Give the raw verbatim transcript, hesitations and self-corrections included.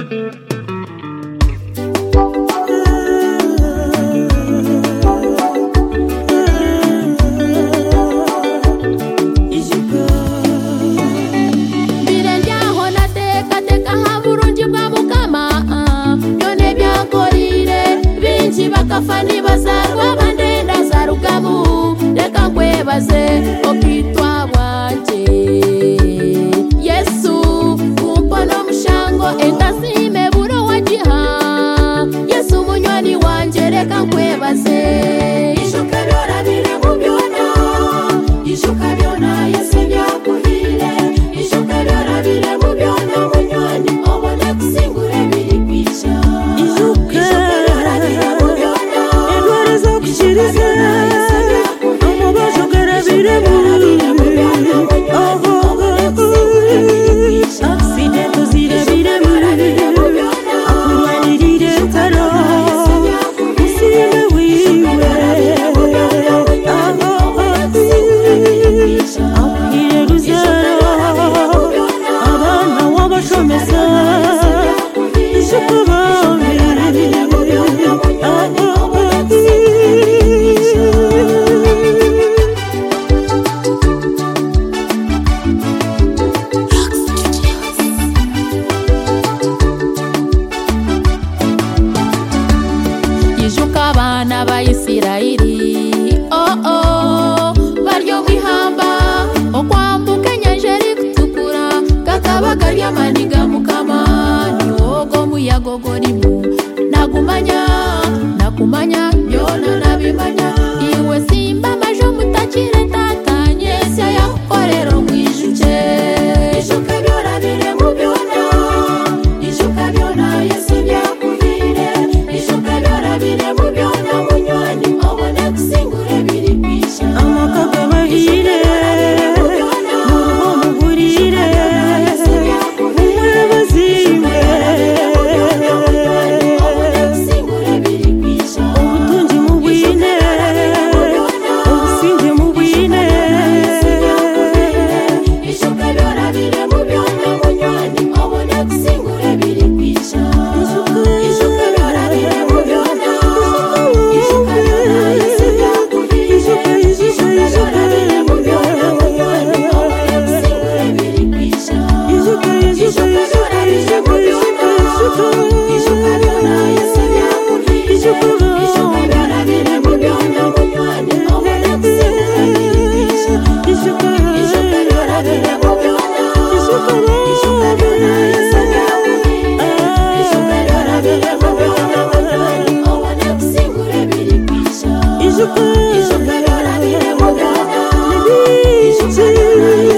Fani bazarwa bandenda za rugabu reka nkwebaze okitwa bwanje Yesu kumpono mushango entasime buro wajiha Yesu munywani wanje reka nkwebaze ishuka byora bire mubyona ishuka byona Yesu byakuhire ishuka byora bire mubyona munywani obone kusingure biri kwica abana ba Isirayeli oh oh baryo mwihamba okwambuka nyanja rikutukura kakaba karya maniga mukama niwogo muyagogorimu nagumanya nakumanya byona nabimanya iwe simba majo mutakire tatanye sya yakorero mwijuje ishuka byora bire mu byona ishuka byona Yesu byakuhire ishuka byora bire mu byona munywani obone kusingure biri kwisha amakaga bahire mugurire umwe bazimwe obone kusingure biri kwisha ubutunzi mu bwine ubusinge mu bwine ishuka byora bire mu byona munywani obone kusingure biri kwisha ishuka byora bire mu byona ishuka byora Yesu byakuhire ishuka byora bire mu byona munywani obone kusingure biri kwisha ishuka byora bire mu byona ishuka byora Yesu byakuhire ishuka byora bire mu byona munywani obone kusingure biri kwisha ishuka byora bire mu byona ishuka byora Yesu byakuhire ishuka byora bire mu byona munywani obone kusingure biri kwisha ishuka byora bire mu byona ishuka byora